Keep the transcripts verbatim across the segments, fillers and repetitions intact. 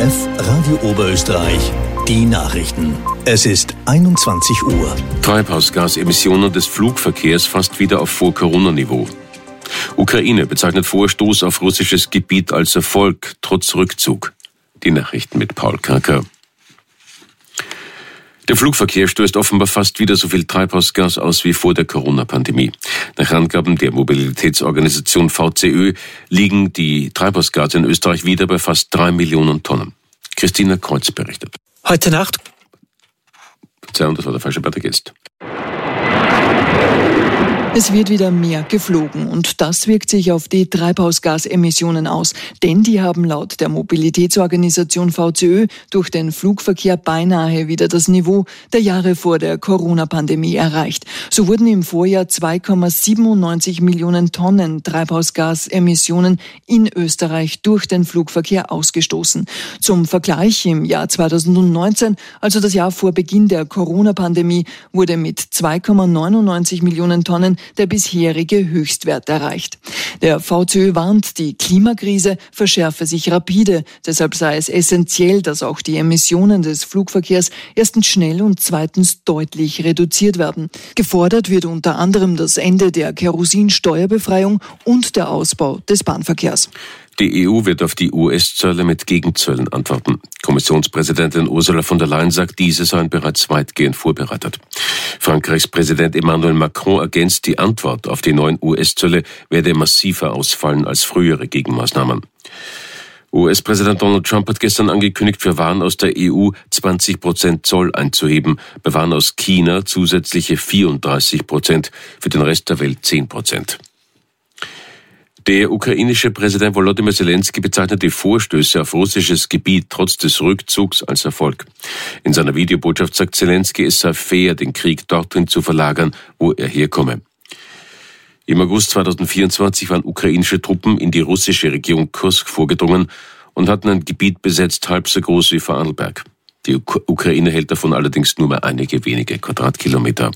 F Radio Oberösterreich, die Nachrichten. Es ist einundzwanzig Uhr. Treibhausgasemissionen des Flugverkehrs fast wieder auf Vor-Corona-Niveau. Ukraine bezeichnet Vorstoß auf russisches Gebiet als Erfolg, trotz Rückzug. Die Nachrichten mit Paul Karker. Der Flugverkehr stößt offenbar fast wieder so viel Treibhausgas aus wie vor der Corona-Pandemie. Nach Angaben der Mobilitätsorganisation V C Ö liegen die Treibhausgase in Österreich wieder bei fast drei Millionen Tonnen. Christina Kreuz berichtet. Heute Nacht... Verzeihung, das war der falsche Beitragist. Es wird wieder mehr geflogen und das wirkt sich auf die Treibhausgasemissionen aus, denn die haben laut der Mobilitätsorganisation V C Ö durch den Flugverkehr beinahe wieder das Niveau der Jahre vor der Corona-Pandemie erreicht. So wurden im Vorjahr zwei Komma siebenundneunzig Millionen Tonnen Treibhausgasemissionen in Österreich durch den Flugverkehr ausgestoßen. Zum Vergleich im Jahr zweitausendneunzehn, also das Jahr vor Beginn der Corona-Pandemie, wurde mit zwei Komma neunundneunzig Millionen Tonnen der bisherige Höchstwert erreicht. Der V C Ö warnt, die Klimakrise verschärfe sich rapide. Deshalb sei es essentiell, dass auch die Emissionen des Flugverkehrs erstens schnell und zweitens deutlich reduziert werden. Gefordert wird unter anderem das Ende der Kerosinsteuerbefreiung und der Ausbau des Bahnverkehrs. Die E U wird auf die U S-Zölle mit Gegenzöllen antworten. Kommissionspräsidentin Ursula von der Leyen sagt, diese seien bereits weitgehend vorbereitet. Frankreichs Präsident Emmanuel Macron ergänzt, die Antwort auf die neuen U S-Zölle werde massiver ausfallen als frühere Gegenmaßnahmen. U S-Präsident Donald Trump hat gestern angekündigt, für Waren aus der E U zwanzig Prozent Zoll einzuheben, bei Waren aus China zusätzliche vierunddreißig Prozent, für den Rest der Welt zehn Prozent. Der ukrainische Präsident Volodymyr Zelensky bezeichnet die Vorstöße auf russisches Gebiet trotz des Rückzugs als Erfolg. In seiner Videobotschaft sagt Zelensky, es sei fair, den Krieg dorthin zu verlagern, wo er herkomme. Im August zweitausendvierundzwanzig waren ukrainische Truppen in die russische Region Kursk vorgedrungen und hatten ein Gebiet besetzt, halb so groß wie Vorarlberg. Die Uk- Ukraine hält davon allerdings nur mehr einige wenige Quadratkilometer.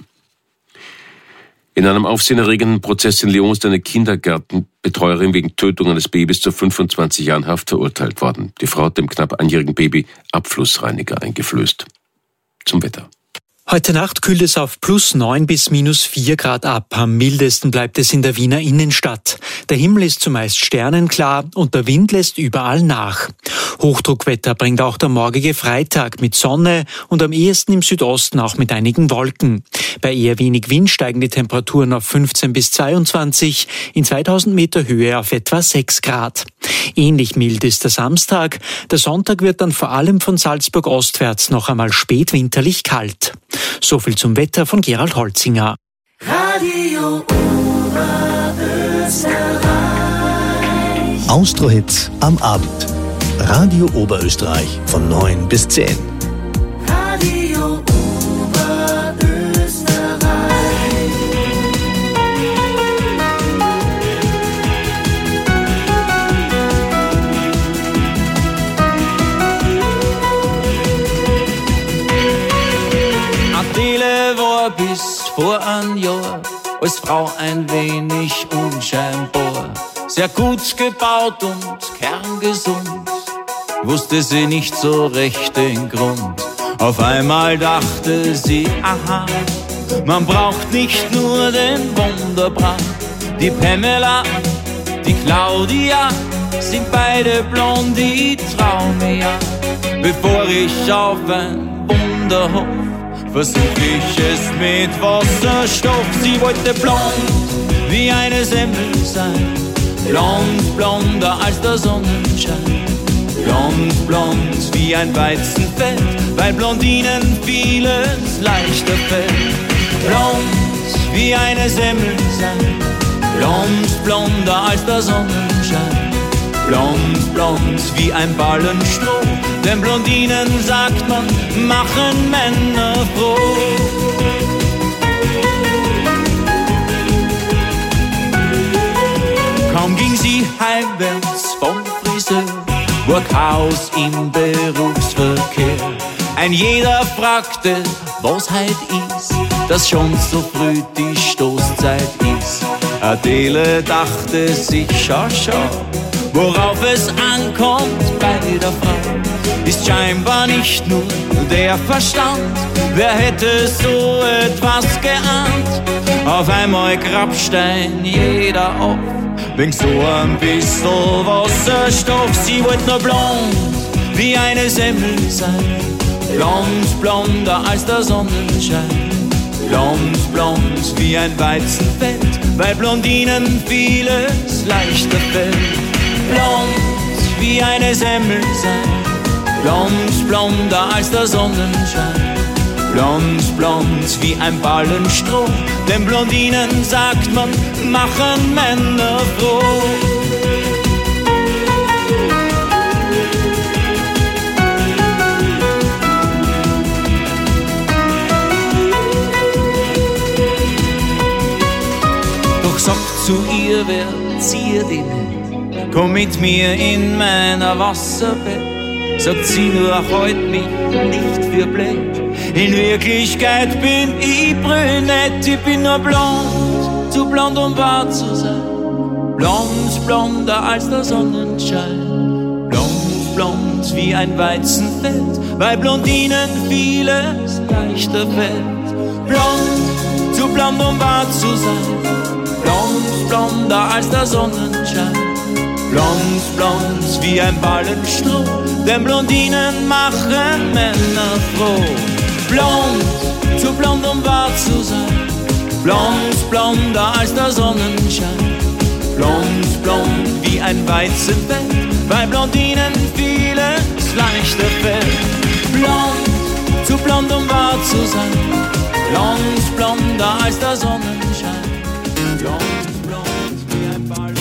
In einem aufsehenerregenden Prozess in Lyon ist eine Kindergartenbetreuerin wegen Tötung eines Babys zu fünfundzwanzig Jahren Haft verurteilt worden. Die Frau hat dem knapp einjährigen Baby Abflussreiniger eingeflößt. Zum Wetter. Heute Nacht kühlt es auf plus neun bis minus vier Grad ab. Am mildesten bleibt es in der Wiener Innenstadt. Der Himmel ist zumeist sternenklar und der Wind lässt überall nach. Hochdruckwetter bringt auch der morgige Freitag mit Sonne und am ehesten im Südosten auch mit einigen Wolken. Bei eher wenig Wind steigen die Temperaturen auf fünfzehn bis zweiundzwanzig, in zweitausend Meter Höhe auf etwa sechs Grad. Ähnlich mild ist der Samstag. Der Sonntag wird dann vor allem von Salzburg ostwärts noch einmal spätwinterlich kalt. So viel zum Wetter von Gerald Holzinger. Radio Oberösterreich. Austro-Hits am Abend. Radio Oberösterreich von neun bis zehn. Radio Oberösterreich. Adele war bis vor ein Jahr als Frau ein wenig unscheinbar. Sehr gut gebaut und kerngesund, wusste sie nicht so recht den Grund. Auf einmal dachte sie, aha, man braucht nicht nur den Wunderbrand. Die Pamela, die Claudia sind beide blond, die trau mir ja. Bevor ich auf ein Wunder hoff, versuch ich es mit Wasserstoff. Sie wollte blond wie eine Semmel sein, blond, blonder als der Sonnenschein. Blond, blond wie ein Weizenfeld, weil Blondinen vieles leichter fällt. Blond wie eine Semmel sein, blond, blonder als der Sonnenschein. Blond, blond wie ein Ballenstroh, denn Blondinen, sagt man, machen Männer froh. Kaum ging sie heimwärts vom Friseur, war Chaos im Berufsverkehr. Ein jeder fragte, was heut ist, dass schon so früh die Stoßzeit ist. Adele dachte sich, schau, schau, worauf es ankommt bei der Frau. ist scheinbar nicht nur der Verstand. Wer hätte so etwas geahnt? Auf einmal Grabstein jeder auf, wegen so ein bisschen Wasserstoff. Sie wollte nur blond wie eine Semmel sein, blond, blonder als der Sonnenschein. Blond, blond wie ein Weizenfeld, weil Blondinen vieles leichter fällt. Blond wie eine Semmel sein, blond, blonder als der Sonnenschein. Blond, blond wie ein Ballenstroh, denn Blondinen, sagt man, machen Männer froh. Doch sagt zu ihr, wer zieht ihn nicht? Komm mit mir in meiner Wasserbett. Sagt sie nur, halt mich nicht für blöd. In Wirklichkeit bin ich brünett, ich bin nur blond, zu blond um wahr zu sein. Blond, blonder als der Sonnenschein. Blond, blond wie ein Weizenfeld, weil Blondinen vieles leichter fällt. Blond, zu blond um wahr zu sein. Blond, blonder als der Sonnenschein. Blond, blond wie ein Ballenstroh, denn Blondinen machen Männer froh. Blond, zu blond um wahr zu sein. Blond, blonder als der Sonnenschein. Blond, blond wie ein Weizenfeld, weil Blondinen vieles leichter fällt. Blond, zu blond um wahr zu sein. Blond, blonder als der Sonnenschein. Blond, blond wie ein Ballenstroh.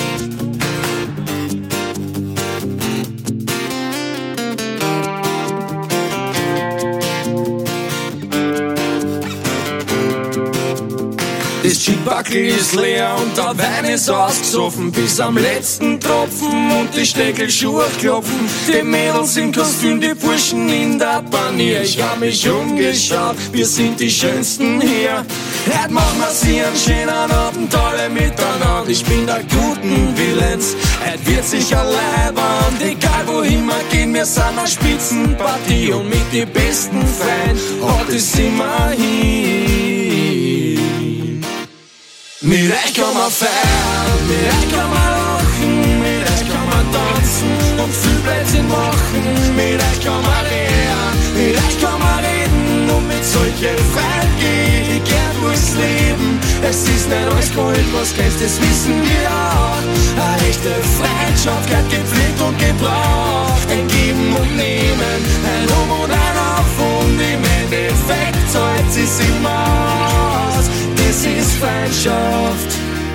Das Chipbackel ist leer und der Wein ist ausgesoffen bis am letzten Tropfen und die Steckelschuhe klopfen. Die Mädels im Kostüm, die Burschen in der Panier. Ich hab mich umgeschaut, wir sind die Schönsten hier. Heute machen wir sie einen schönen Abend, alle miteinander. Ich bin der guten Willens, heute wird sicher leibend. Egal wohin wir gehen, wir sind eine Spitzenpartie und mit die besten Freunden hat es immer hin. Mit euch kann man feiern, mit euch kann man lachen, mit euch kann man tanzen und viel Blödsinn machen. Mit euch kann man lernen, mit euch kann man reden und mit solchen Freunden geh ich gern durchs Leben. Es ist nicht alles Gold, was kennst, das wissen wir auch. Eine echte Freundschaft gehört gepflegt und gebraucht. Ein Geben und Nehmen, ein Um und ein Auf und im Endeffekt zahlt sie's immer aus. Das ist Freundschaft.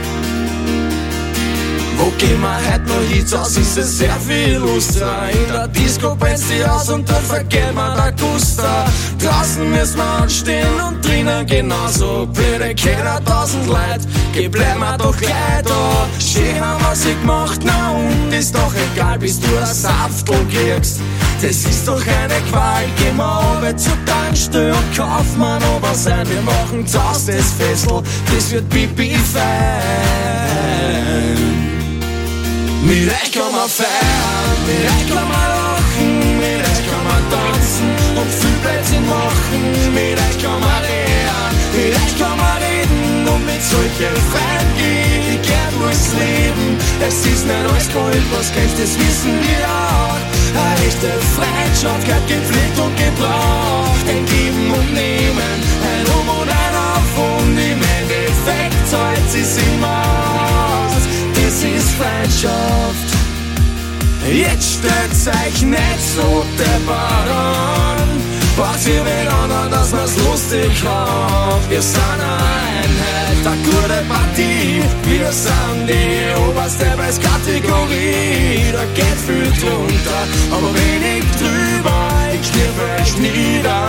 Wo gehen wir heute noch hin? Das ist es sehr viel luster. In der Disco brennt's die aus und dann vergeht man der Guster. Draußen müssen wir anstehen und drinnen genauso. Blöde Kinder, tausend Leute, geh bleib mir doch gleich da. Schön haben wir sie gemacht, na und ist doch egal, bis du ein Saftel kriegst. Das ist doch eine Qual, gehen wir runter zur Tankstelle und kaufen wir noch was ein. Wir machen Zaus das Fessel, das wird pipi fein. Mit euch kann man feiern, mit euch kann man lachen, mit euch kann man tanzen und viel Blödsinn machen. Mit euch kann man lernen, mit euch kann man reden und mit solchen Freunden geh ich gern durchs Leben. Es ist nicht alles Gold, was kennst, das wissen wir auch. Eine echte Freundschaft gehört gepflegt und gebraucht. Ein Geben und Nehmen, ein Um und ein Auf und im Endeffekt zahlt sie's immer aus. Das ist Freundschaft. Jetzt stellt's euch nicht so deppert an. Braucht ihr wen anderen, dass wir's lustig haben. Wir sind eine Einheit, eine gute Partie. Wir sind die oberste Preiskategorie. Da geht viel drunter, aber wenig drüber. Ich schlürfe euch nieder.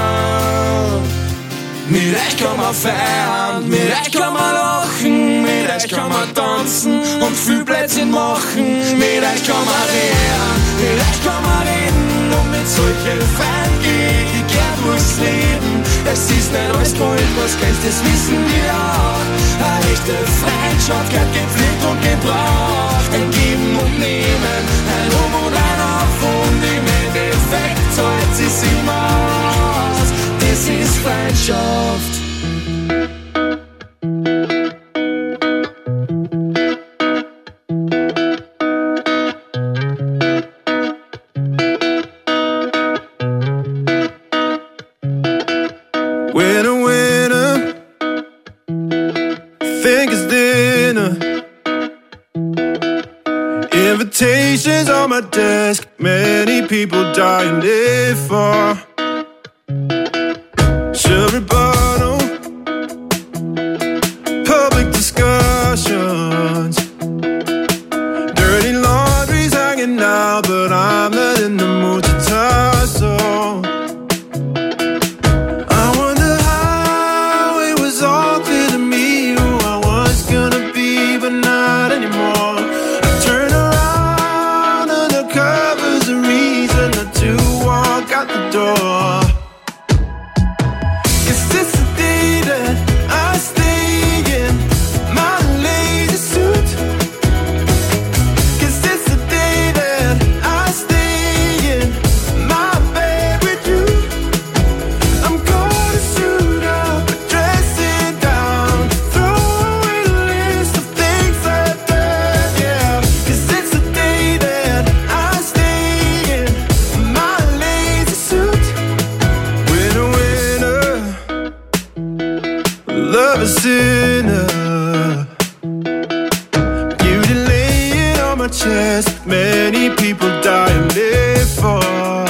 Mit euch kann man feiern, mit euch kann man lachen, mit euch kann man tanzen und viel Blödsinn machen. Mit euch kann man lernen, mit euch kann man reden und mit solchen Freunden geh ich gern durchs Leben. Es ist nicht alles Gold, was kennst, das wissen wir auch. Eine echte Freundschaft gehört gepflegt und gebraucht. Ein Geben und Nehmen, ein Um und ein Auf und im Endeffekt zahlt ist im Maß, das ist Freundschaft. Invitations on my desk, many people die and live for. Should rebuttal, public discussions, dirty laundry's hanging out, but I'm not in the mood to tussle. I wonder how it was all clear to me who I was gonna be, but not anymore. To walk out the door. Is this the day that I stay in my lazy suit? Is this the day that I stay in my bed with you? I'm gonna suit up, dress it down, throw away the list of things I've done, yeah. Cause it's the day that I stay in my lazy suit. Winner, winner, love a sinner. Beauty laying on my chest, many people die and live for.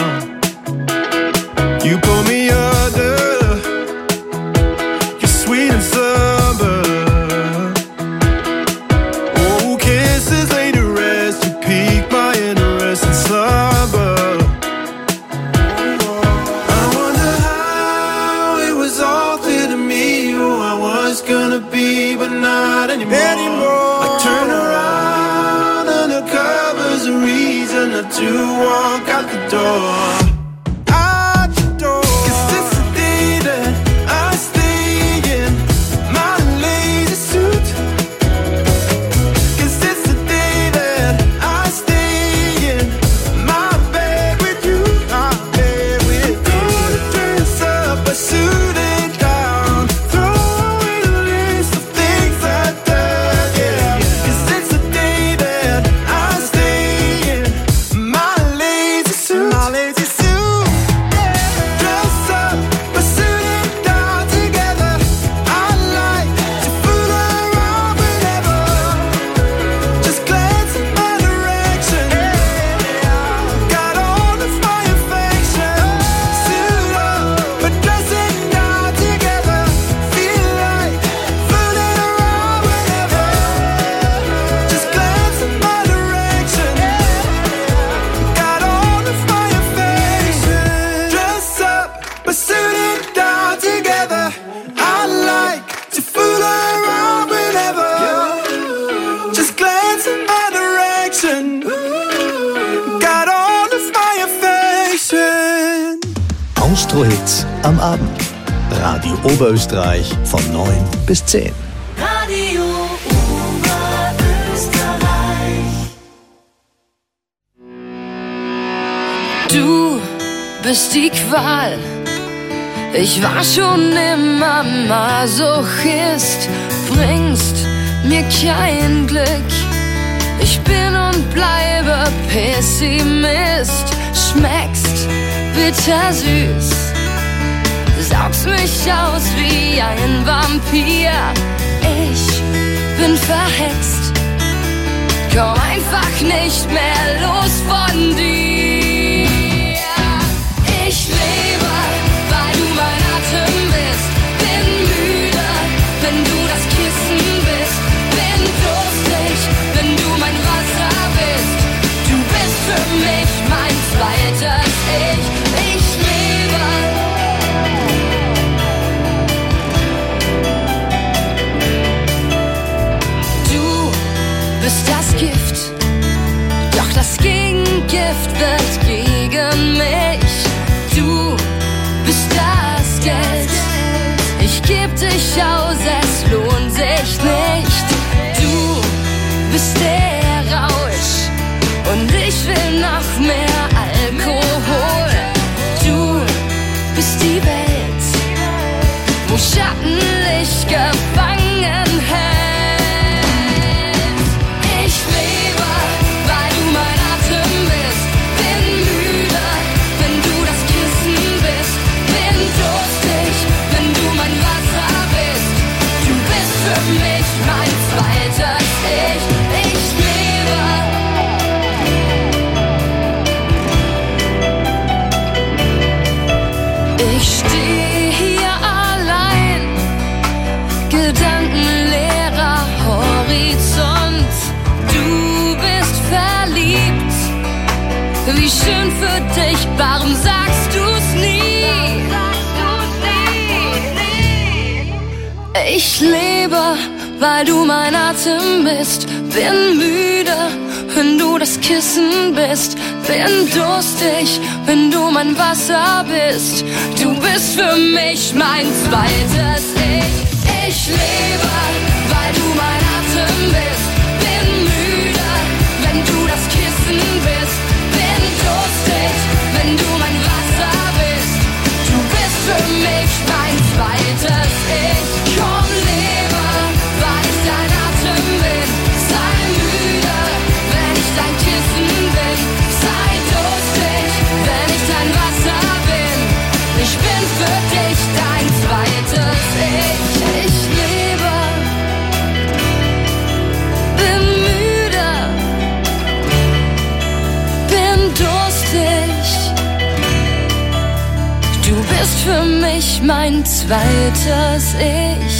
You pull me under, you're sweet and summer. Oh, kisses laid to rest, you pique my interest in slumber. Gonna be, but not anymore. anymore. I turn around under covers, a reason not to walk out the door. Out the door. Cause it's the day that I stay in my lazy suit. Cause it's the day that I stay in my bed with you. My bed with you. Gonna dress up a suit and down, throw Austro-Hits am Abend. Radio Oberösterreich von neun bis zehn. Radio Oberösterreich. Du bist die Qual. Ich war schon immer Masochist. Bringst mir kein Glück. Ich bin und bleibe Pessimist. Schmeckst bittersüß, saugst mich aus wie ein Vampir. Ich bin verhext, komm einfach nicht mehr los von dir. Ich lebe, weil du mein Atem bist. Bin müde, wenn du das Kissen bist. Bin durstig, wenn du mein Wasser bist. Du bist für mich mein zweites Ich. Ich lebe. Du bist das Gift, doch das Gegengift wird gegen mich. Du bist das Geld, ich geb dich aus, es lohnt sich nicht. Du bist der Rausch und ich will noch mehr Alkohol. Du im Schattenlicht gefangen hält. Ich lebe, weil du mein Atem bist, bin müde, wenn du das Kissen bist, bin durstig, wenn du mein Wasser bist. Du bist für mich mein zweites Ich. Ich lebe. Ich stehe hier allein, gedankenleerer Horizont. Du bist verliebt, wie schön für dich, warum sagst du's nie? Ich lebe, weil du mein Atem bist, bin müde, wenn du das Kissen bist, bin durstig, wenn du mein Wasser bist. Du bist für mich mein zweites Ich. Ich lebe, weil du mein Atem bist, bin müde, wenn du das Kissen bist, bin durstig, wenn du mein Wasser bist. Du bist für mich mein zweites Ich. Komm, lebe, weil ich dein Atem bin, sei müde, wenn ich dein Kissen bin, sei durstig, wenn ich dein Wasser bin. Ich bin für dich dein zweites Ich. Ich lebe, bin müde, bin durstig. Du bist für mich mein zweites Ich.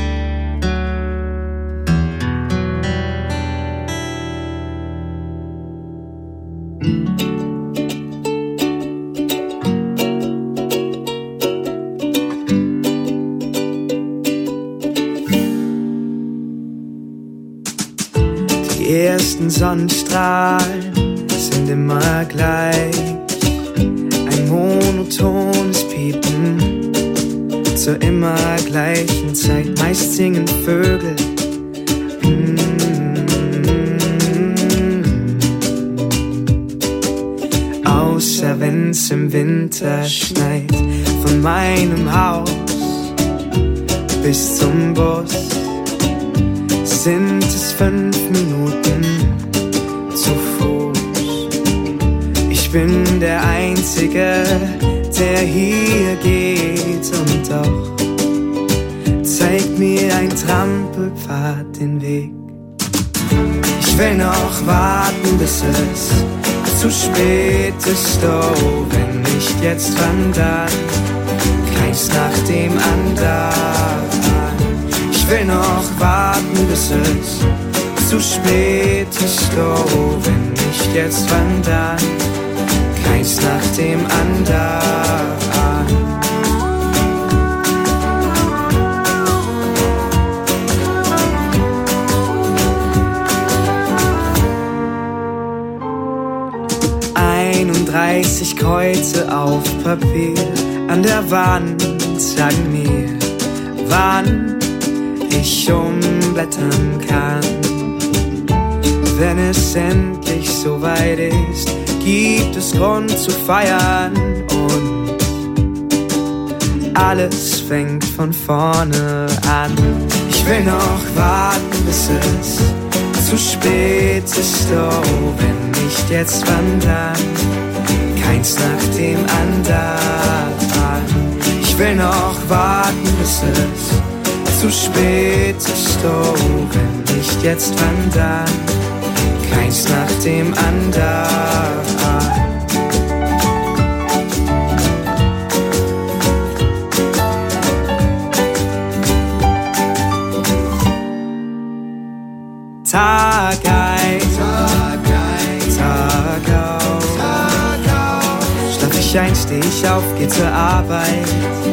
Die ersten Sonnenstrahlen sind immer gleich. Ein monotones Piepen zur immer gleichen Zeit. Meist singen Vögel. Mm. Außer wenn's im Winter schneit. Von meinem Haus bis zum Bus sind es fünf Minuten zu Fuß. Ich bin der Einzige, der hier geht, und doch zeigt mir ein Trampelpfad den Weg. Ich will noch warten, bis es zu spät ist, oh, wenn nicht jetzt, wann dann? Keins nach dem anderen. Ich will noch warten, bis es zu spät ist, oh, wenn nicht jetzt, wann dann? Keins nach dem anderen. einunddreißig Kreuze auf Papier an der Wand sagen mir, wann ich umblättern kann. Wenn es endlich soweit ist, gibt es Grund zu feiern und alles fängt von vorne an. Ich will noch warten, bis es zu spät ist, oh, wenn nicht jetzt, wann dann? Keins nach dem anderen. Ich will noch warten, bis es zu spät ist, oh, wenn nicht jetzt, wann dann? Keins nach dem anderen. Tag ein, Tag ein, Tag aus, Tag aus. Schlaf ich ein, steh ich auf, geh zur Arbeit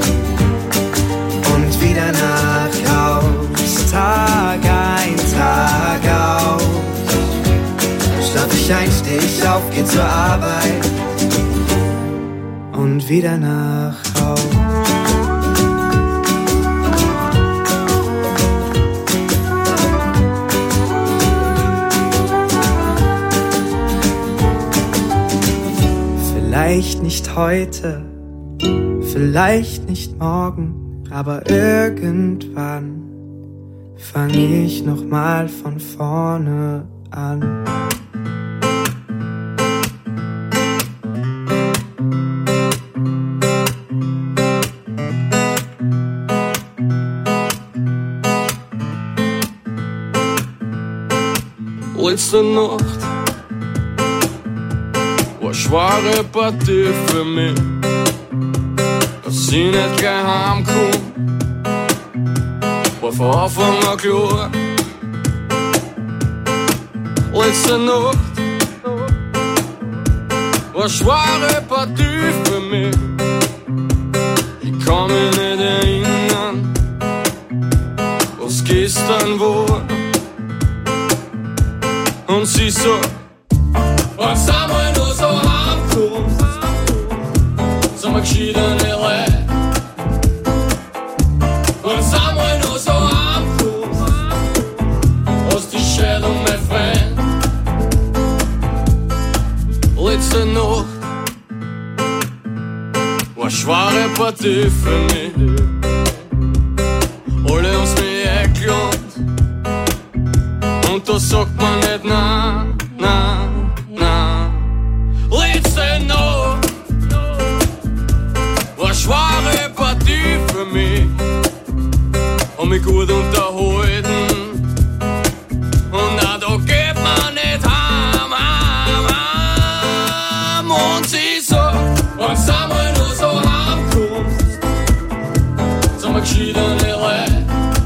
und wieder nach Haus. Tag ein, Tag aus. Schlaf ich ein, steh ich auf, geh zur Arbeit und wieder nach Haus. Vielleicht nicht heute, vielleicht nicht morgen, aber irgendwann fang ich nochmal von vorne an. Letzte Nacht war eine schwere Partie für mich, dass ich nicht gleich heimkomm, war von Anfang an klar. Letzte Nacht war eine schwere Partie für mich, ich kann mich nicht erinnern, was gestern war. Und sie so, was einmal nur so heimkommst, so mal geschiedene Leute. Was einmal nur so heimkommst, hast die Scheidung, mein Freund. Letzte Nacht war eine schwere Partie für mich. Alle haben's mich eingeladen. Und da sagt man nicht na, na, na. Letzte Nacht war eine schwere Partie für mich. Hab mich gut unterhalten. Und na, da geht man nicht heim, heim, heim. Und sie sagt, wenn's einmal nur so heimkommst, sind wir geschiedene Leute.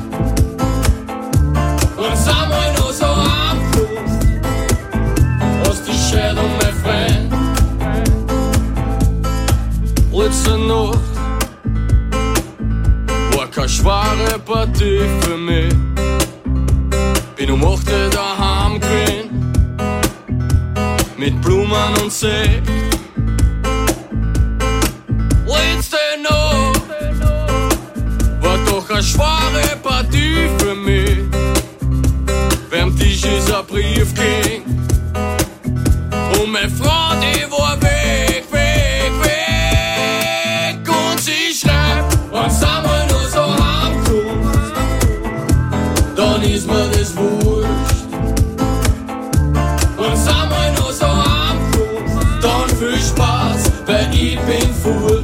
Wenn's einmal nur so heimkommst, hast die Scheidung, mein Freund. Letzte Nacht war keine schwere Partie für mich. Bin um acht Uhr daheim gewesen, mit Blumen und Sekt. Letzte Nacht war doch eine schwere Partie für mich. Beim Tisch ist ein Brief ging und meine Frau, die war weg, weg, weg. Und sie schreibt, wenn's einmal nur so heimkommst, dann ist mir das wurscht. Wenn's einmal nur so heimkommst, dann viel Spaß, weil ich bin fort.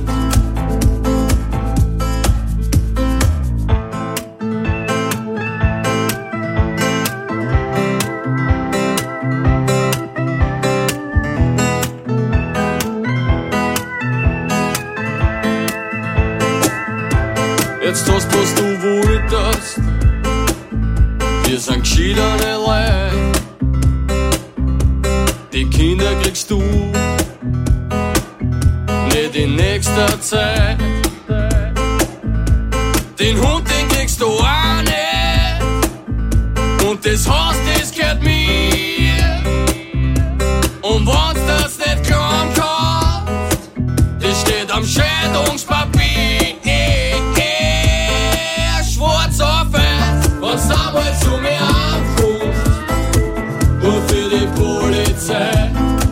Jetzt hast, was du wolltest, wir sind geschiedene Leute. Die Kinder kriegst du nicht in nächster Zeit. Den Hund, den kriegst du auch nicht. Und das Haus, das gehört mir. Und wenn's das nicht glauben kannst, das steht am Scheidungspapier. Wenn's einmal zu mir ankommst, nur für die Polizei.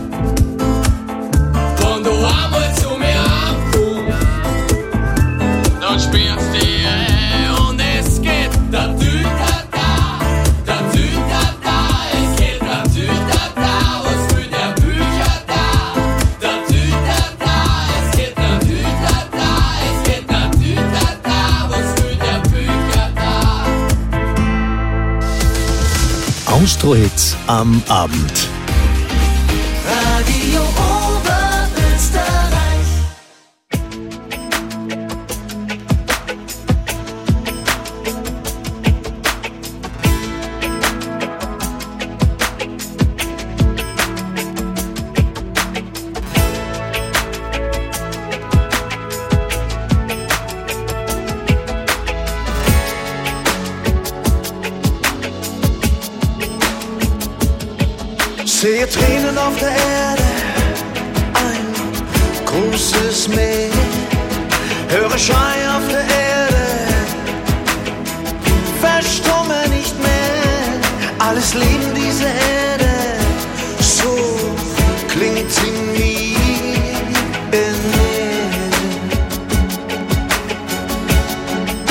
Wenn du einmal zu mir ankommst, dann sperrt's dich ein und es geht da Tü-ta-ta, da Tü-ta-ta, es geht da Tü-ta-ta, was für der Bücher da, da Tü-ta-ta, es geht da Tü-ta-ta, es geht da Tü-ta-ta, was für der Bücher da. Austro-Hits am Abend. Radio Oberösterreich. Sehe Tränen auf der Erde, ein großes Meer. Höre Schrei auf der Erde, verstumme nicht mehr. Alles Leben dieser Erde, so klingt sie mir in mir.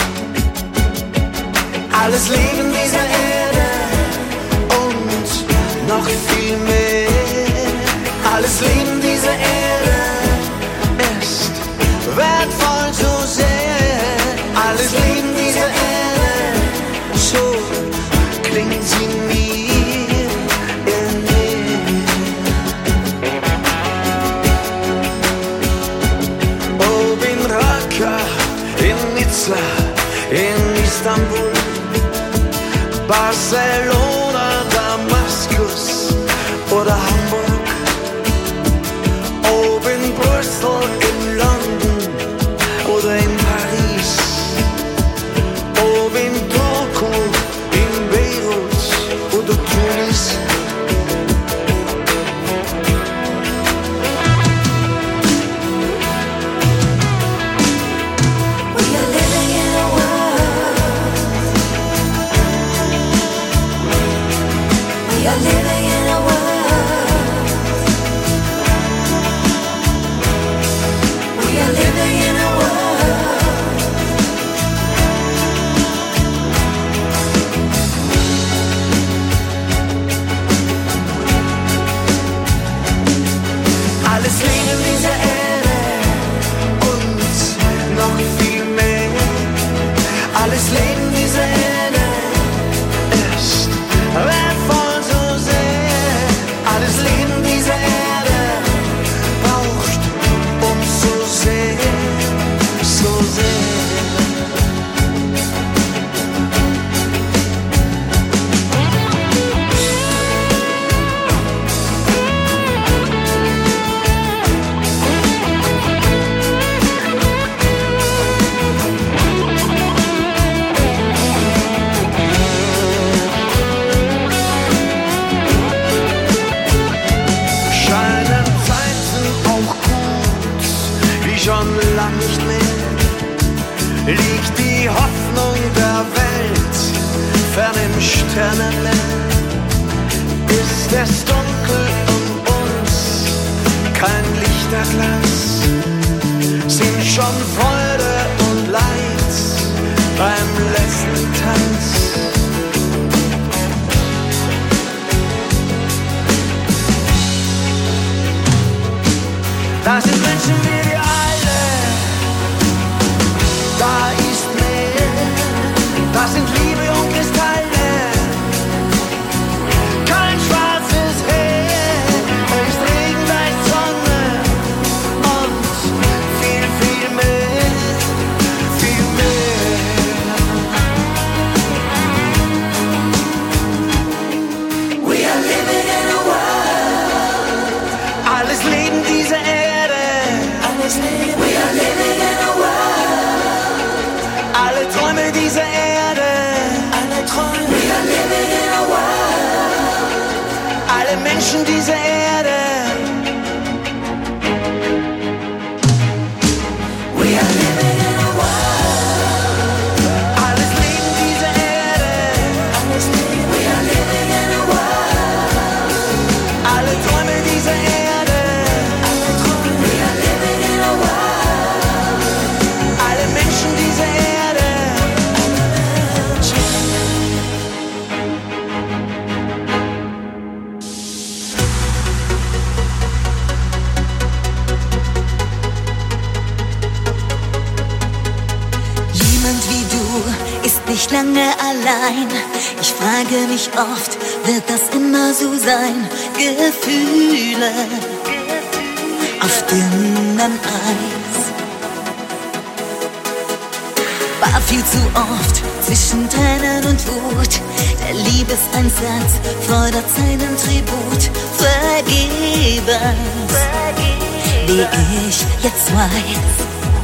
Künstler in Istanbul, Barcelona, Damaskus oder Hamburg, ob in Brüssel, in London oder in Paris, ob in Turku, in Beirut oder Tunis. Liegt die Hoffnung der Welt fern im Sternenmeer? Ist es dunkel um uns, kein Lichterglas? Sind schon Freude und Leid beim letzten Tanz? Da sind Menschen wie wir alle. Da ist Meer, das sind Liebe und Kristalle. Kein schwarzes Heer, da ist Regen, da ist Sonne und viel, viel mehr, viel mehr. We are living in a world. Alles Leben dieser Erde. Alles Leben. We are living in a world. Alle Träume dieser Erde, alle Träume. We are living in a world. Alle Menschen dieser Erde. We are living in a world. Alles Leben dieser Erde, alles Leben. We are living in a world. Alle Träume dieser Erde, alle Träume. We are living in a world. Alle Menschen dieser Erde. Nicht lange allein, ich frage mich oft, wird das immer so sein? Gefühle auf dünnem Eis. War viel zu oft zwischen Tränen und Wut. Der Liebeseinsatz fordert seinen Tribut. Vergebens, wie ich jetzt weiß.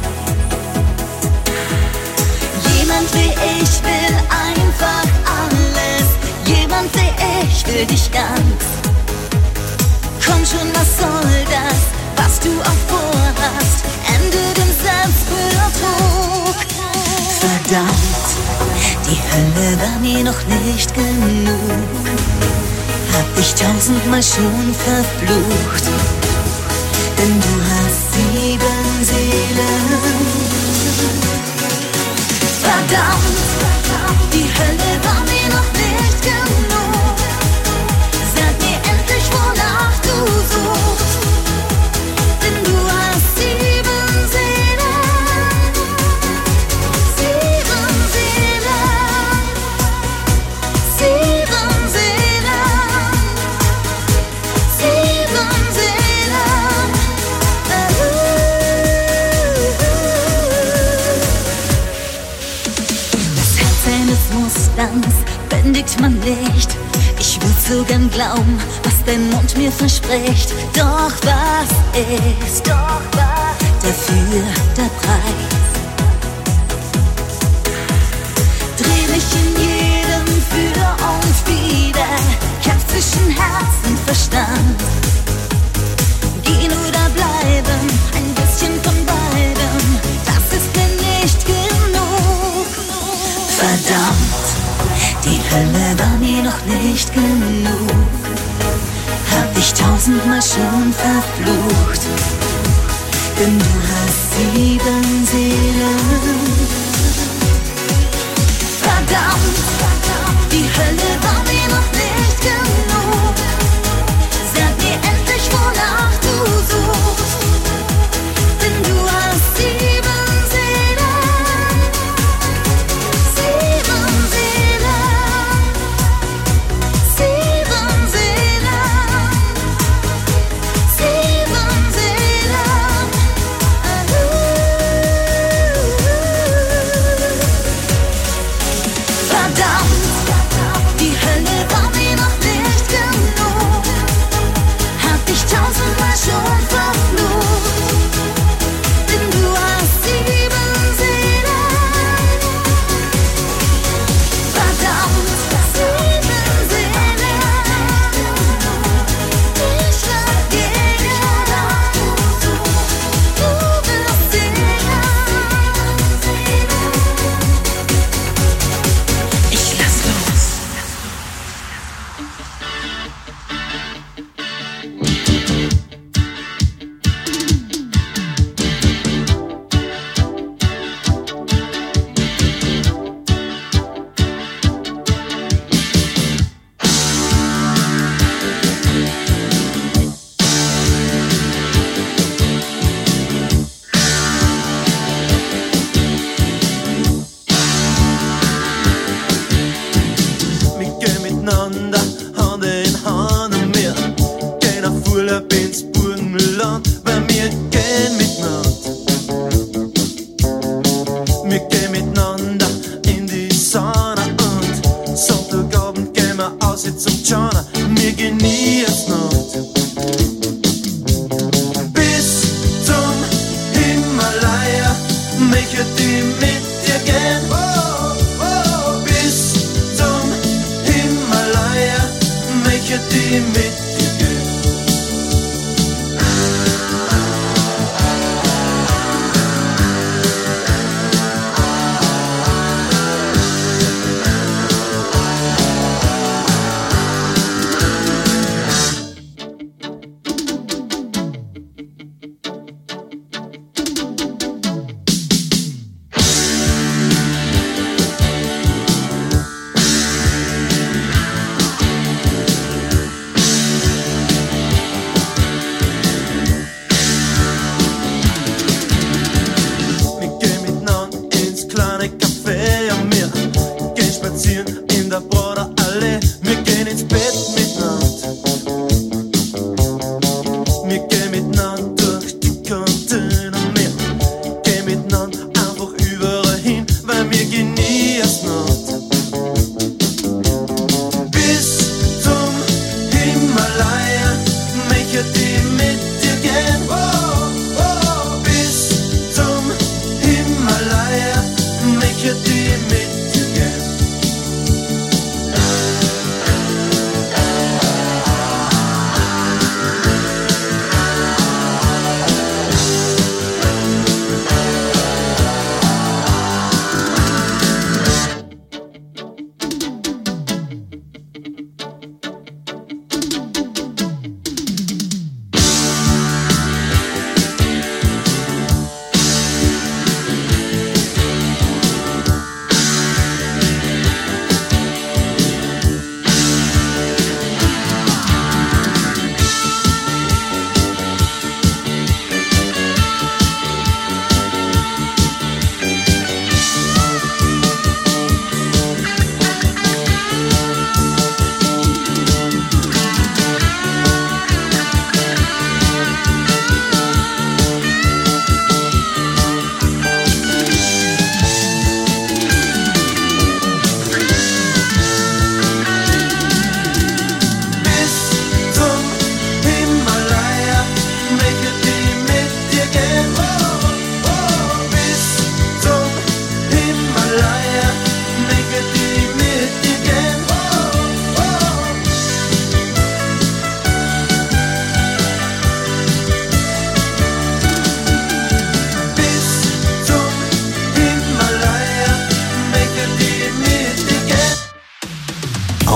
Jemand wie ich will einfach alles. Jemand wie ich will dich ganz. Komm schon, was soll das, was du auch vorhast? Endet im Selbstbetrug. Verdammt, die Hölle war mir noch nicht genug. Hab dich tausendmal schon verflucht. Denn du hast sieben Seelen. Verdammt, die Hölle war mir noch nicht genug. Sag mir endlich, wonach du suchst. Denn du hast sieben Seelen. Sieben Seelen. Sieben Seelen. Sieben Seelen. sieht man nicht. Ich würd so gern glauben, was dein Mund mir verspricht. Doch was ist, doch was dafür der Preis? Dreh mich in jedem für und wieder, kämpf zwischen Herz und Verstand. Gehen oder bleiben, ein bisschen von beidem, das ist mir nicht genug. Verdammt, die Hölle war mir noch nicht genug. Hab dich tausendmal schon verflucht, denn du hast sieben Seelen. Verdammt, die Hölle war mir noch nicht genug. Sag mir endlich, wonach du suchst, denn du hast sieben Seelen. Sieben Seelen. Sieben Seelen. Sieben Seelen. Verdammt, die Hölle war mir noch nicht genug. Hab dich tausendmal schon verflucht, denn du hast sieben Seelen. Verdammt, sieben Seelen. Ich schlag gegen an, du wirst sehen. Ich lass los. Wir gehen miteinander, Hand in Hand und wir gehen auf Urlaub ins Burgenland, weil wir gehen miteinander. Wir gehen miteinander in die Sauna und Sonntagabend gehen wir aus jetzt zum Tschana. Wir genießen uns bis zum Himalaya, möchte ich mit dir gehen. Bis zum Himalaya, möchte ich mit dir gehen.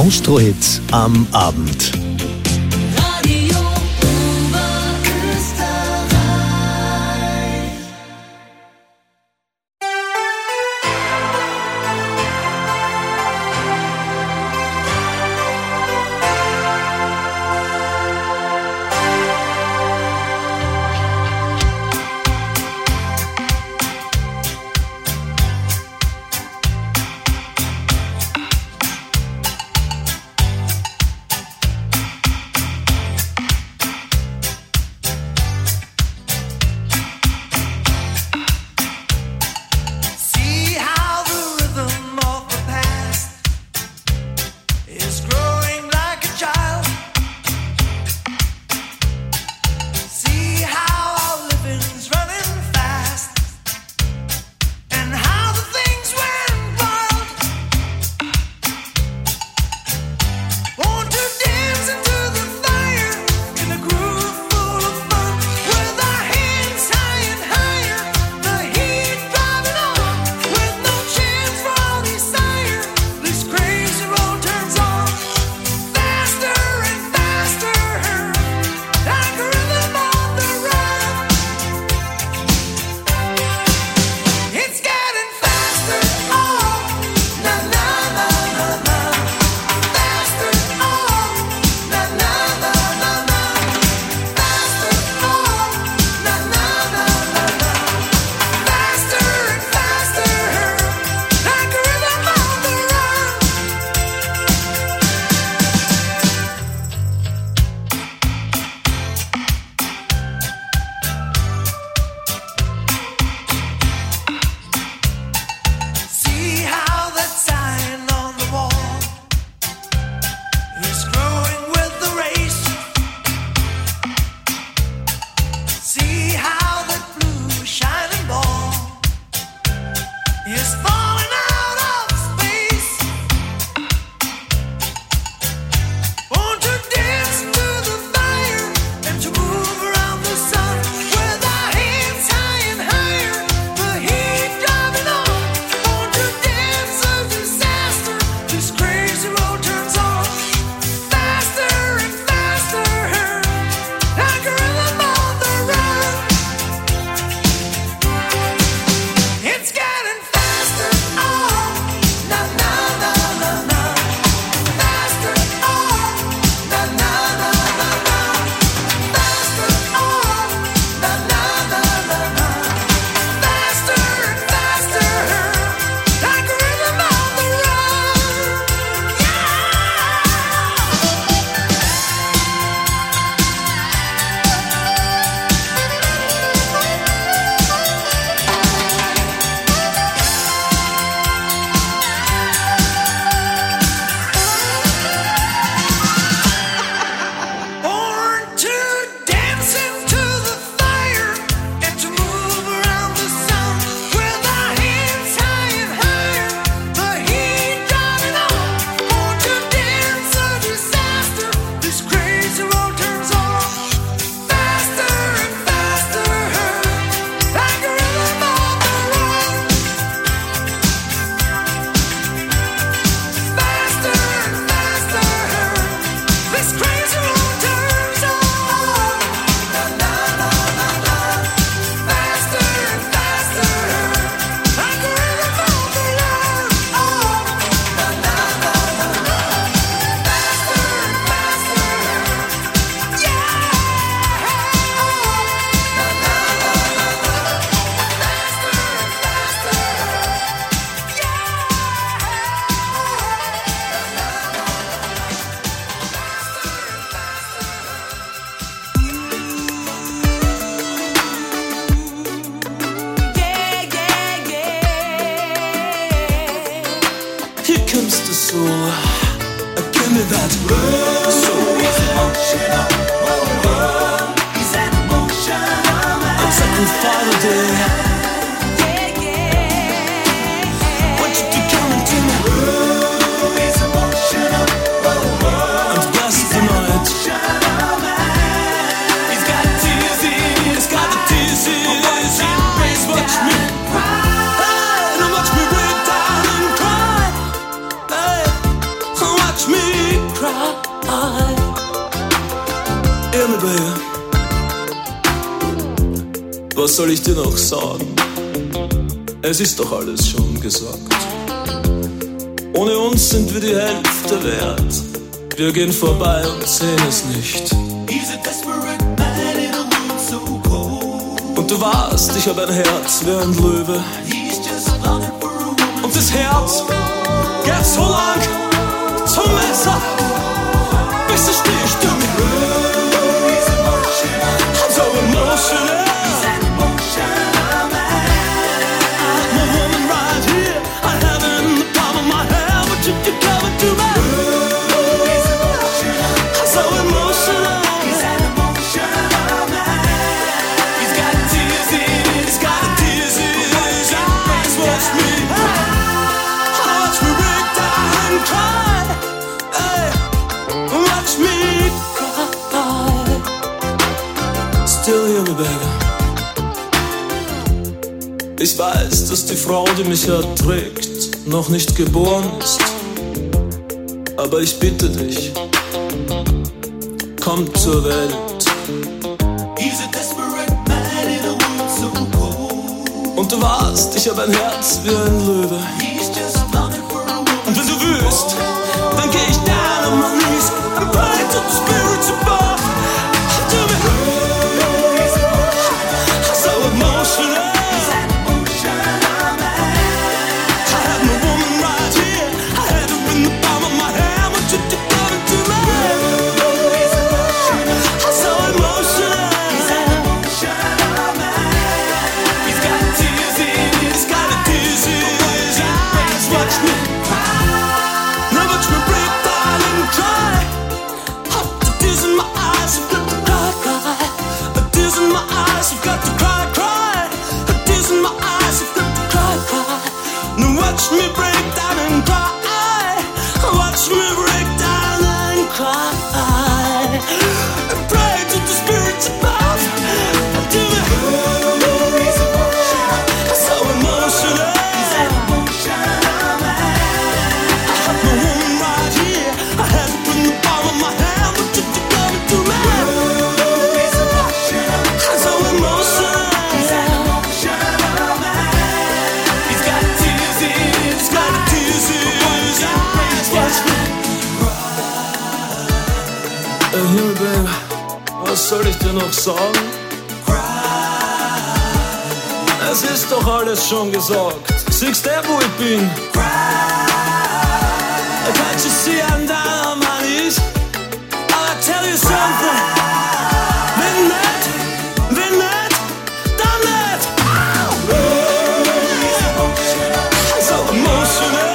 Austro-Hits am Abend. Radio Oberösterreich. soul. Give me that soul is emotional. Is that emotional? It's like we follow day. Yeah, yeah. Want you to come into my room. Is emotional. I'm blessed tonight. He's got tears in, he's got the tears in his eyes. Watch me cry, and watch me break down and cry. Hey, watch me. Was soll ich dir noch sagen? Es ist doch alles schon gesagt. Ohne uns sind wir die Hälfte wert. Wir gehen vorbei und sehen es nicht. Und du warst, ich hab ein Herz wie ein Löwe. Und das Herz geht so lang zum Messer, bis es sticht um mich. I'm so emotional. I'm a woman right here. I have it in the palm of my hand, but you can come to me. I'm so emotional. He's an emotional man. He's got tears in his, got tears in his eyes. Watch me, watch me break down and cry. Hey, watch me cry. Still hear me, baby. Ich weiß, dass die Frau, die mich erträgt, noch nicht geboren ist. Aber ich bitte dich, komm zur Welt. Und du warst, ich hab ein Herz wie ein Löwe. Und wenn du willst, dann geh ich down on my knees and pray to the spirits above. Do me, I'm so emotional. Watch me break down and cry. Watch me break down and cry. And pray to the spirits above. Do me. So emotional. I have my woman right here. I had it in the palm of my hand, but you took it to me. I'm so emotional. Hey, Himmel, Babe, was soll ich dir noch sagen? Es ist doch alles schon gesagt. Siehst du, wo ich bin? Can't you see I'm down on my knees? I'll tell you something. Wenn nicht, wenn nicht, dann nicht. I'm so emotional.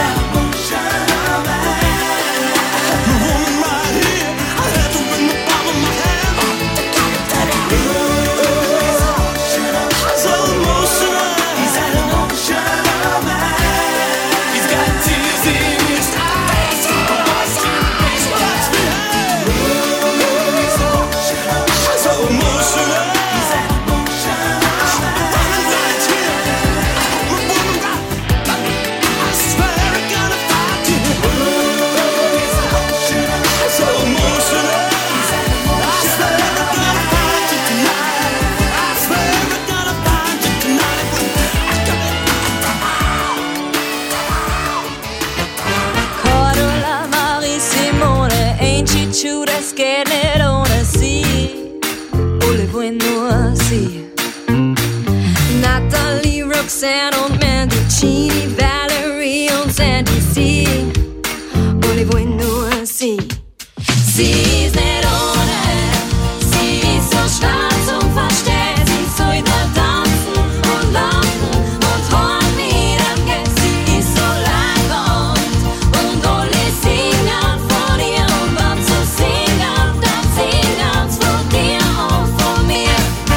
Roxanne und Mendocini, Valerie und Sandy C. Ole voy nur sie. Sie ist nicht ohne, sie ist so stolz und versteht sich so über Tanzen und Lachen und Horn nieder geht. Sie ist so leibend und alle singen von ihr und was zu singen, dann singen's von dir und von mir.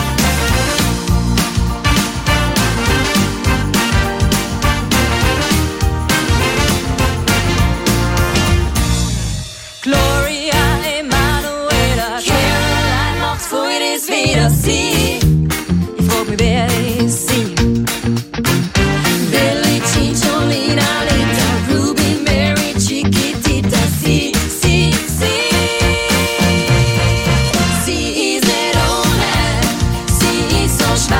Gloria, Emanuela, Caroline, macht's freudig wieder sie. Ich frag mich, wer ist sie? Billie Jean, Jolene, Lita, Ruby, Mary, Chiquitita, sie, sie, sie. Sie ist nicht ohne, sie ist so stark.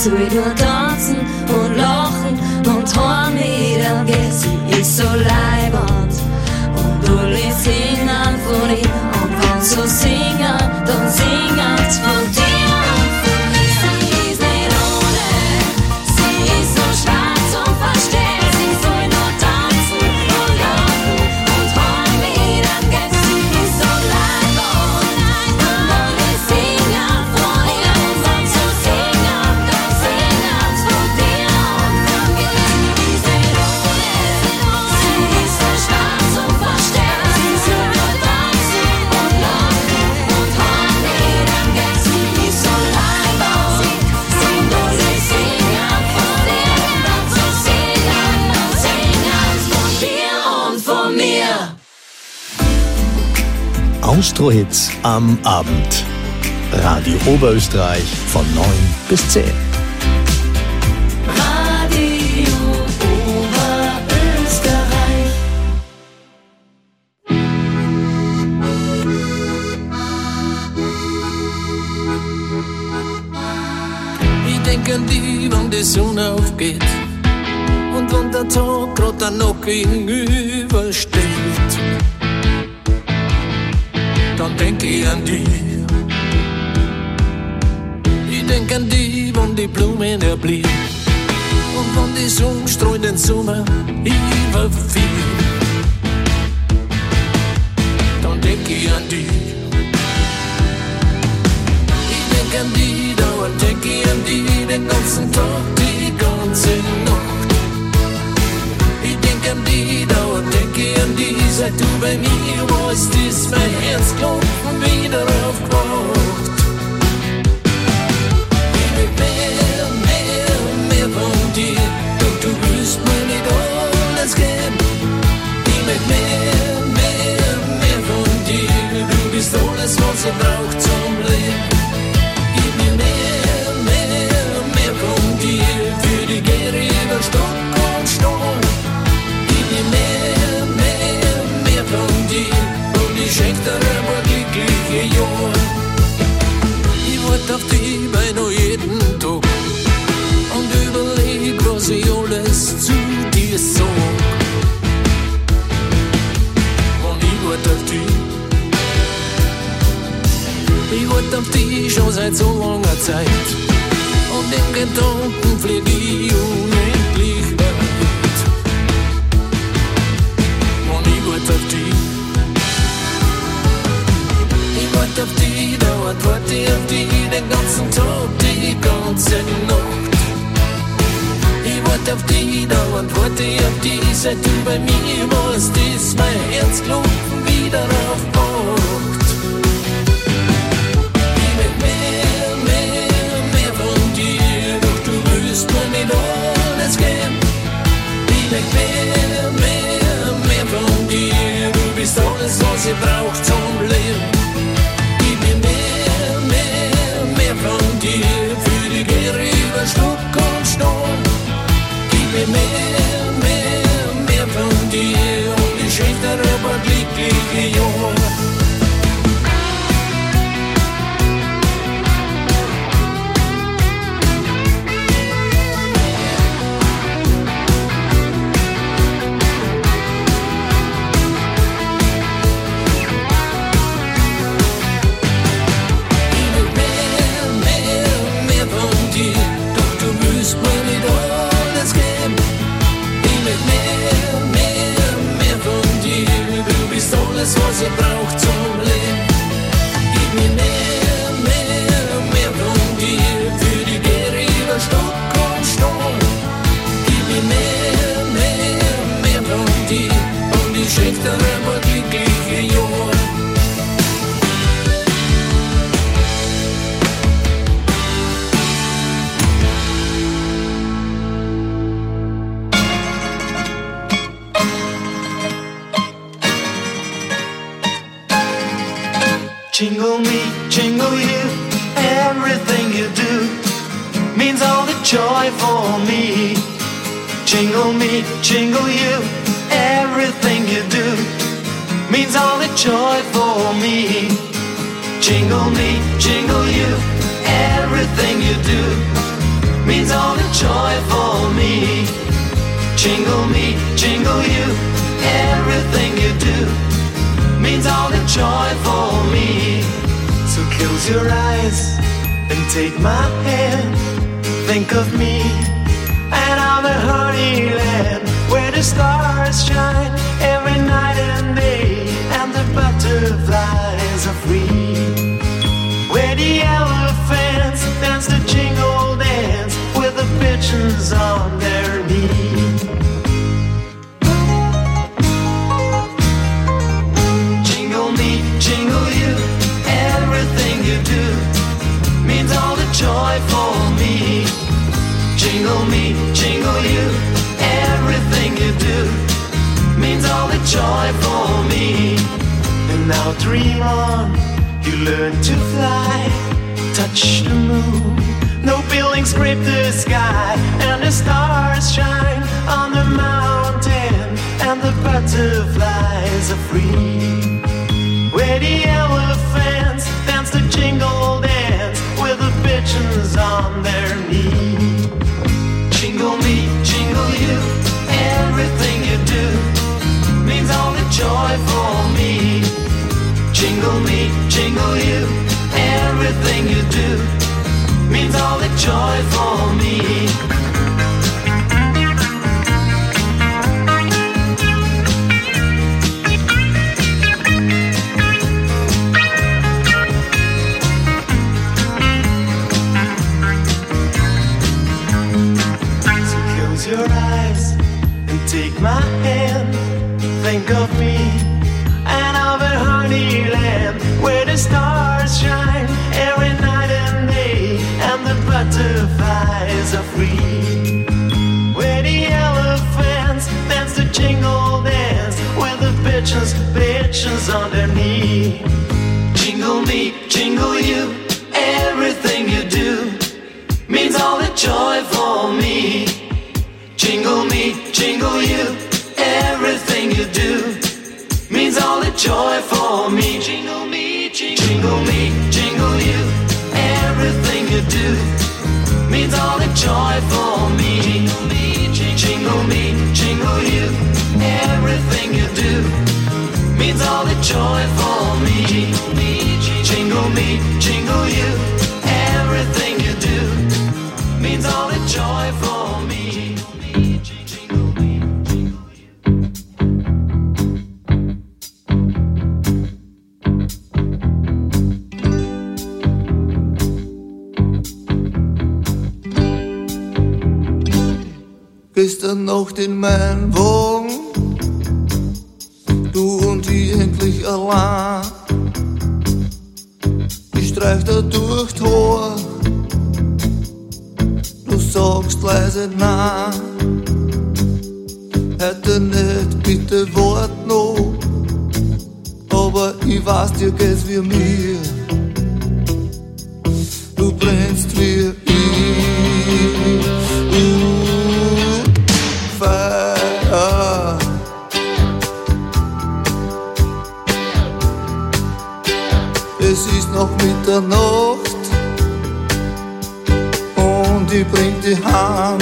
soll nur tanzen und lachen und heim wieder gehen. Sie ist so leibend und alle singen von ihr. Und wenn sie singen, dann singen's von dir und von mir. Sie ist nicht ohne, sie ist so schwarz und versteht. Sie soll nur tanzen und lachen und heim wieder gehen. Sie ist so leibend und alle singen von ihr. Und wenn sie singen, dann singen's von dir und von mir. Sie ist nicht ohne, sie ist so schwarz und versteht. Sie soll nur tanzen und lachen und heim wieder gehen. Sie ist so leibend und alle singen von ihr. Und wenn sie singen, dann singen's von dir und von mir. Austro-Hits am Abend. Radio Oberösterreich von neun bis zehn. Radio Oberösterreich. Ich denk an die, wenn die Sonne aufgeht und wenn der Tag grad dann noch gegenübersteht. Dann denk ich an die. Ich denk an die, wenn die Blumen erblühen und wenn die Sonne strahlt den Sommer überfiel. Dann denk ich an die. Ich denk an die, dauernd denk ich an die, den ganzen Tag, die ganze Nacht. Ich denk an die, dauernd denk ich an die, seit du bei mir warst, ist mein Herzklopfen wieder aufgewacht. Ich will mehr, mehr, mehr von dir, doch du willst mir nicht alles geben. Ich will mehr, mehr, mehr von dir, du bist alles, was ich brauch zum Leben. Ich will mehr, mehr, mehr von dir, für die Gehre über Stock und Stein. Ich will mehr, mehr, mehr von dir, und ich schenk dir ein paar glückliche Jahre. Ich wart auf dich beinahe jeden Tag und überleg, was ich alles zu dir sag. Und ich wart auf dich, ich wart auf dich schon seit so langer Zeit, und in Gedanken flieg ich unendlich weit. Und ich wart auf dich, ich wart auf dich, dauernd wart ich auf dich, den ganzen Tag, die ganze Nacht. Ich wart auf dich, dauernd wart ich auf dich, seit du bei mir warst, ist mein Herzklopfen wieder aufgewacht. Ich will mehr, mehr, mehr von dir, doch du willst mir nicht alles geben. Ich will mehr, mehr, mehr von dir, du bist alles, was ich brauch zum Leben. Ich will mehr, mehr, mehr von dir, für die Gehre über Stock und Stein. Ich will mehr, mehr, mehr von dir, und ich schenk dir ein paar glückliche Jahre. Ich will mehr, mehr, mehr von dir, doch du willst mir nicht alles geben. Ich will mehr, mehr, mehr von dir, du bist alles, was ich brauch zum Leben. Ich will mehr, mehr, mehr von dir, für die Gehre über Stock und Stein. Ich will mehr, mehr, mehr von dir, und ich schenk dir ein paar glückliche Jahre. Jingle me, jingle you, everything you do means all the joy for me. Jingle me, jingle you, everything you do means all the joy for me. Jingle me, jingle you, everything you do means all the joy for me. Jingle me, jingle you, everything you do means all the joy for me. So close your eyes and take my hand. Think of me and of the honey land where the stars shine every night and day, and the butterflies are free. Where the elephants dance the jingle dance with the pigeons on their knees. Jingle me, jingle you, everything you do means all the joy for me. Jingle me, jingle you, everything you do means all the joy for me. And now dream on, you learn to fly, touch the moon, no buildings scrape the sky, and the stars shine on the mountain, and the butterflies are free. Where the elephants dance the jingle dance with the pigeons on their knees. Jingle me, jingle you, everything you do means all the joy for me. Jingle me, jingle you, everything you do means all the joy for me. So close your eyes and take my hand. Think of me and of a honey land where the stars shine every night and day, and the butterflies are free. Where the elephants dance the jingle dance with the pigeons, pigeons on their knee. Jingle me, jingle you, everything you do means all the joy for me. Jingle me, jingle you, everything you do means all the joy for me. Jingle me, jingle me, jingle you, everything you do means all the joy for me. Jingle me, jingle me, jingle you, everything you do means all the joy for me. Jingle me, jingle me, jingle you, everything you do means all the joy for me. Gestern Nacht in meinem Wagen, du und ich endlich allein. Ich streich da durch die Haar, du sagst leise nein. Heute nicht, bitte wart noch, aber ich weiß, dir geht's wie mir. Du brennst wie ich, Feuer. Es ist noch Mitternacht und ich bring dich heim.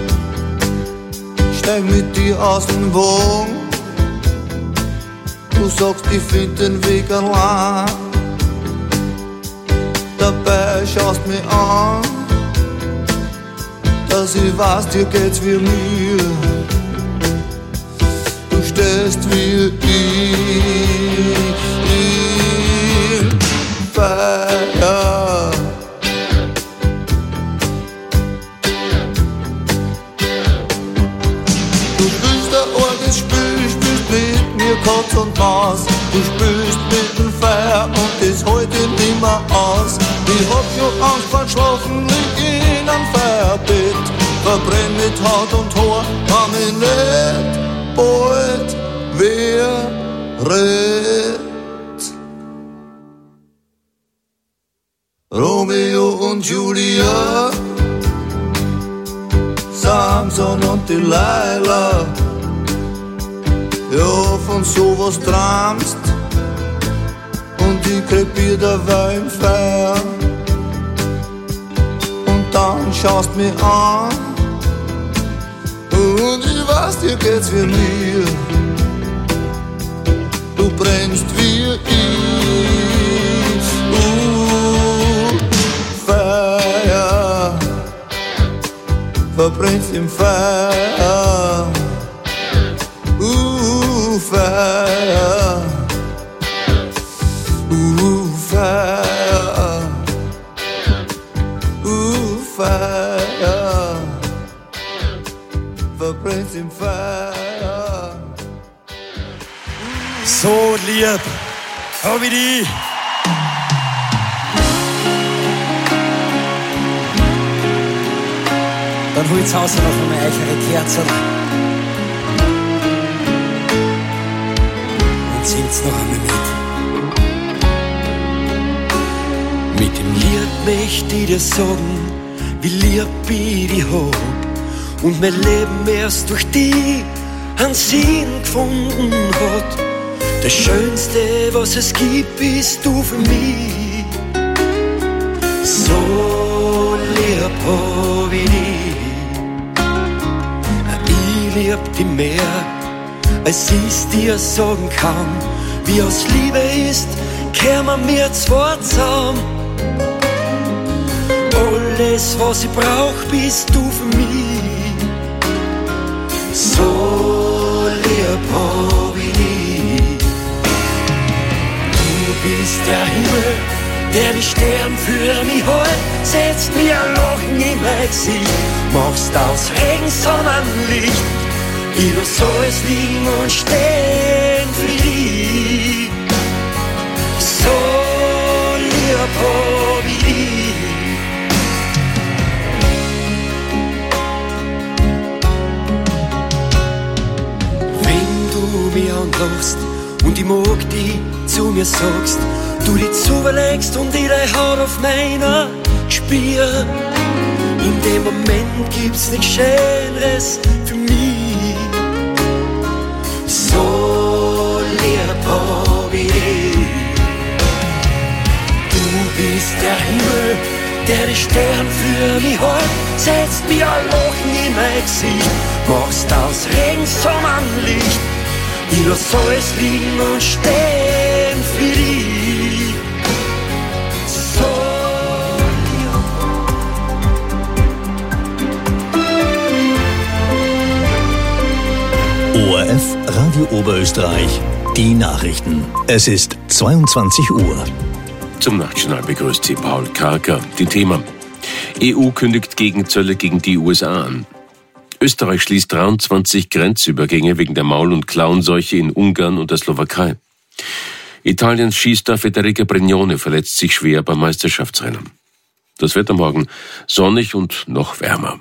Steig mit dir aus dem Wagen, du sagst, ich find den Weg allein. Dabei schaust mich an, dass ich weiß, dir geht's wie mir. Du stehst wie ich, im Feuer. Du spielst ein orges Spiel, spielst mit mir Katz und Maus. Du spielst mit dem Feuer und das hält dich nimmer aus. Ich hab schon Angst vor Schlafen, lieg in einem Feuerbett. Verbrenn mit Haut und Haar, kann mich nicht bald wehret. Romeo und Julia, Samson und Delilah. Ja, von sowas träumst und ich krepier derweil im Feuer. Und an, schaust mich an. Und ich weiß, dir geht's wie mir. Du brennst wie ich. Uh, Feuer, verbrennst im Feuer. Uh, Feuer, uh, Feuer, uh, Feuer, verbrennst im Feuer. So lieb, hab ich dich. Dann holt's raus noch einmal eichere Kerzen. Und singt's noch einmal mit. Mit dem Lied möchte ich dir sagen, wie lieb ich dich hab. Und mein Leben erst durch dich einen Sinn gefunden hat. Das Schönste, was es gibt, bist du für mich. So lieb hab ich dich. Ich lieb dich mehr, als ich's dir sagen kann. Wie aus Liebe ist, kämen wir zwei zusammen. Alles, was ich brauch, bist du für mich. So lieb hab ich dich. Du bist der Himmel, der die Sterne für mich hält. Setzt mir ein Lachen in mein Gesicht, machst aus Regen Sonnenlicht. Ich lass alles liegen und stehen für dich. So lieb hab ich dich. Wenn du mich anlachst und ich mag dich zu mir sagst, du dich zulegst und ich deine Haut auf meiner spür. In dem Moment gibt's nichts Schöneres für mich. So lieb hab ich dich. Du bist der Himmel, der die Sterne für mich hält. Setzt mir ein Lachen in mein Gesicht, machst aus Regen Sonnenlicht. Ich lass alles liegen und stehen für dich. So O R F Radio Oberösterreich, die Nachrichten. Es ist zweiundzwanzig Uhr. Zum Nachtjournal begrüßt Sie Paul Karker. Die Themen: E U kündigt Gegenzölle gegen die U S A an. Österreich schließt dreiundzwanzig Grenzübergänge wegen der Maul- und Klauenseuche in Ungarn und der Slowakei. Italiens Skistar Federica Brignone verletzt sich schwer beim Meisterschaftsrennen. Das Wetter morgen sonnig und noch wärmer.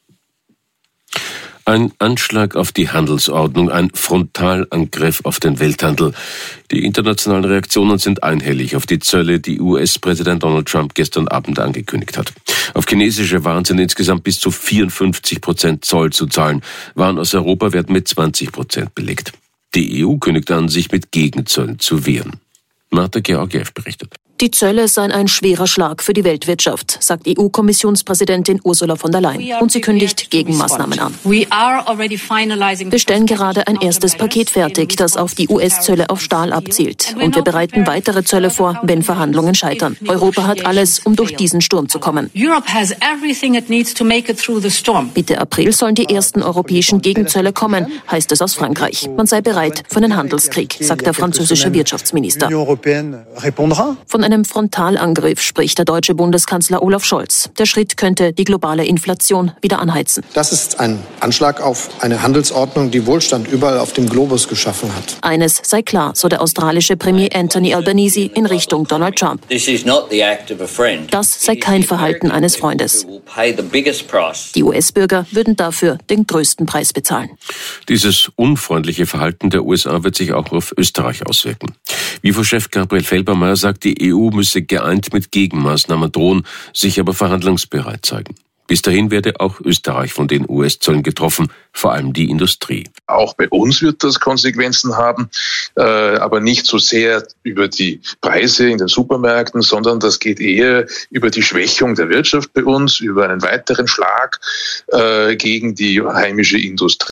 Ein Anschlag auf die Handelsordnung, ein Frontalangriff auf den Welthandel. Die internationalen Reaktionen sind einhellig auf die Zölle, die U S-Präsident Donald Trump gestern Abend angekündigt hat. Auf chinesische Waren sind insgesamt bis zu vierundfünfzig Prozent Zoll zu zahlen. Waren aus Europa werden mit zwanzig Prozent belegt. Die E U kündigt an, sich mit Gegenzöllen zu wehren. Marta Georgiev berichtet. Die Zölle seien ein schwerer Schlag für die Weltwirtschaft, sagt E U-Kommissionspräsidentin Ursula von der Leyen. Und sie kündigt Gegenmaßnahmen an. Wir stellen gerade ein erstes Paket fertig, das auf die U S-Zölle auf Stahl abzielt. Und wir bereiten weitere Zölle vor, wenn Verhandlungen scheitern. Europa hat alles, um durch diesen Sturm zu kommen. Mitte April sollen die ersten europäischen Gegenzölle kommen, heißt es aus Frankreich. Man sei bereit für einen Handelskrieg, sagt der französische Wirtschaftsminister. Von einem Frontalangriff spricht der deutsche Bundeskanzler Olaf Scholz. Der Schritt könnte die globale Inflation wieder anheizen. Das ist ein Anschlag auf eine Handelsordnung, die Wohlstand überall auf dem Globus geschaffen hat. Eines sei klar, so der australische Premier Anthony Albanese in Richtung Donald Trump. Das sei kein Verhalten eines Freundes. Die U S-Bürger würden dafür den größten Preis bezahlen. Dieses unfreundliche Verhalten der U S A wird sich auch auf Österreich auswirken. W I F O-Chef Gabriel Felbermayr sagt, die E U müsse geeint mit Gegenmaßnahmen drohen, sich aber verhandlungsbereit zeigen. Bis dahin werde auch Österreich von den U S-Zöllen getroffen, vor allem die Industrie. Auch bei uns wird das Konsequenzen haben, äh, aber nicht so sehr über die Preise in den Supermärkten, sondern das geht eher über die Schwächung der Wirtschaft bei uns, über einen weiteren Schlag äh, gegen die heimische Industrie.